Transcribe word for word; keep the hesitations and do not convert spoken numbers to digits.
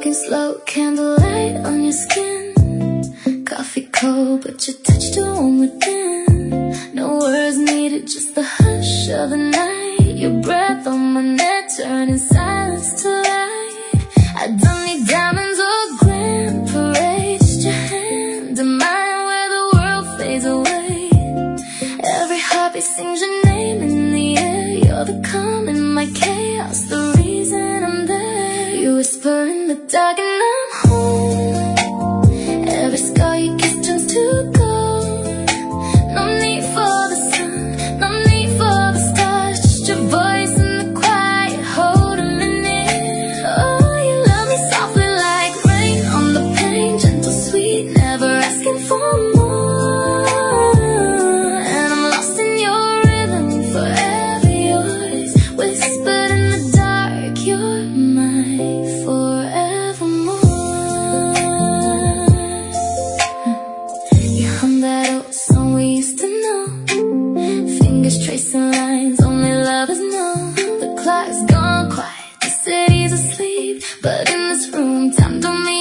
Talking slow, candlelight on your skin. Coffee cold, but your touch too warm within. No words needed, just the hush of the night. Your breath on my neck, turning silence to light. I don't need diamonds or grand parade, just your hand in mine where the world fades away. Every heartbeat sings your name in the air. You're the calm in my chaos, the reason I'm there. You whisper in the dark and I'm home. Every scar you kiss turns to gold. No need for the sun, no need for the stars, just your voice in the quiet, holding me near. Oh, you love me softly like rain on the pain, gentle, sweet, never asking for more. And I'm lost in your rhythm, forever yours, whispered in the dark. You're my forevermore. You hum that old song we used to know, fingers tracing lines only lovers know. The clock's gone quiet, the city's asleep, but in this room time don't mean